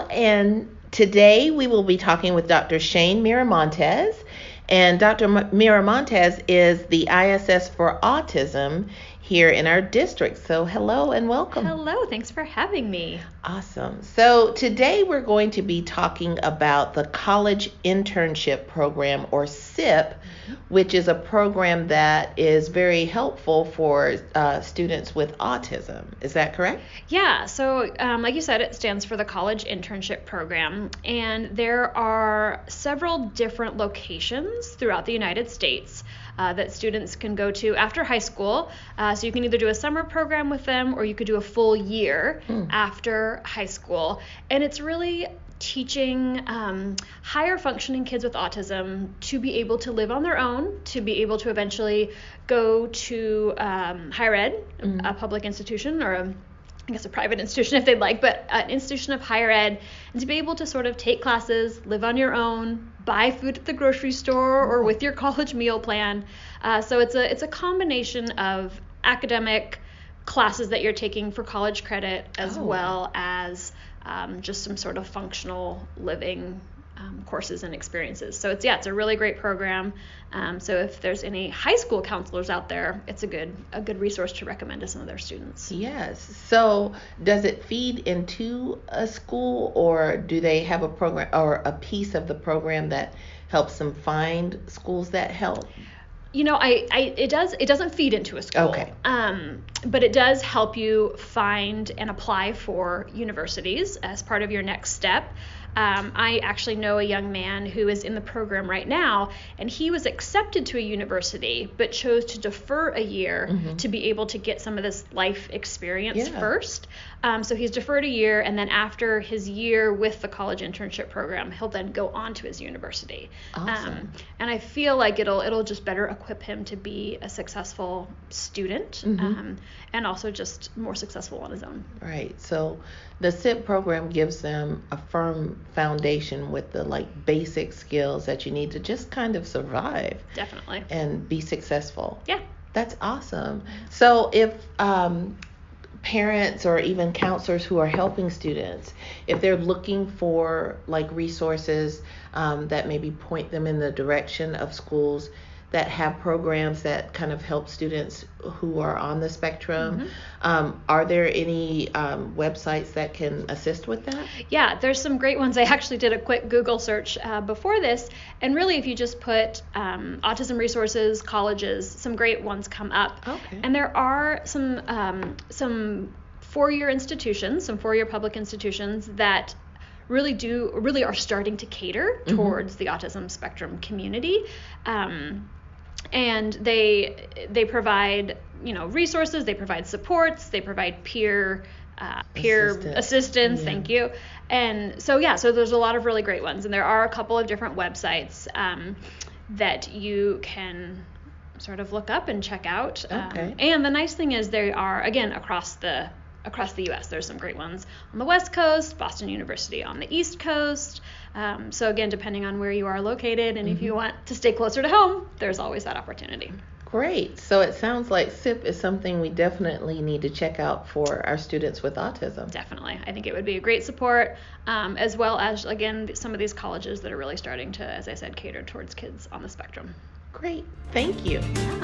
and today we will be talking with Dr. Shane Miramontes. And Dr. Miramontes is the ISS for Autism here in our district. So hello and welcome. Hello, thanks for having me. Awesome. So today we're going to be talking about the College Internship Program, or CIP, which is a program that is very helpful for students with autism. Is that correct? Yeah, so like you said, it stands for the College Internship Program, and there are several different locations throughout the United States that students can go to after high school. So you can either do a summer program with them, or you could do a full year after high school. And it's really teaching higher functioning kids with autism to be able to live on their own, to be able to eventually go to higher ed, a public institution, or I guess a private institution if they'd like, but an institution of higher ed, and to be able to sort of take classes, live on your own, buy food at the grocery store or with your college meal plan. So it's a combination of academic classes that you're taking for college credit, as well as just some sort of functional living courses and experiences. So it's a really great program. So if there's any high school counselors out there, it's a good resource to recommend to some of their students. Yes. So does it feed into a school, or do they have a program or a piece of the program that helps them find schools that help? You know, it doesn't feed into a school. Okay. But it does help you find and apply for universities as part of your next step. I actually know a young man who is in the program right now, and he was accepted to a university but chose to defer a year to be able to get some of this life experience first. So he's deferred a year, and then after his year with the college internship program, he'll then go on to his university. Awesome. And I feel like it'll just better equip him to be a successful student, and also just more successful on his own. Right. So the CIP program gives them a firm foundation with the basic skills that you need to just kind of survive. Definitely. And be successful. Yeah. That's awesome. So if parents or even counselors who are helping students, if they're looking for resources that maybe point them in the direction of schools that have programs that kind of help students who are on the spectrum, are there any websites that can assist with that? Yeah, there's some great ones. I actually did a quick Google search before this, and really if you just put autism resources, colleges, some great ones come up. Okay. And there are some four-year institutions, some four-year public institutions that really are starting to cater towards the autism spectrum community. And they provide resources, they provide supports, they provide peer assistance. Yeah. Thank you. And so there's a lot of really great ones, and there are a couple of different websites that you can sort of look up and check out. Okay. And the nice thing is they are, again, across the U.S. There's some great ones on the West Coast, Boston University on the East Coast. So again, depending on where you are located, and if you want to stay closer to home, there's always that opportunity. Great. So it sounds like CIP is something we definitely need to check out for our students with autism. Definitely. I think it would be a great support, as well as, again, some of these colleges that are really starting to, as I said, cater towards kids on the spectrum. Great. Thank you.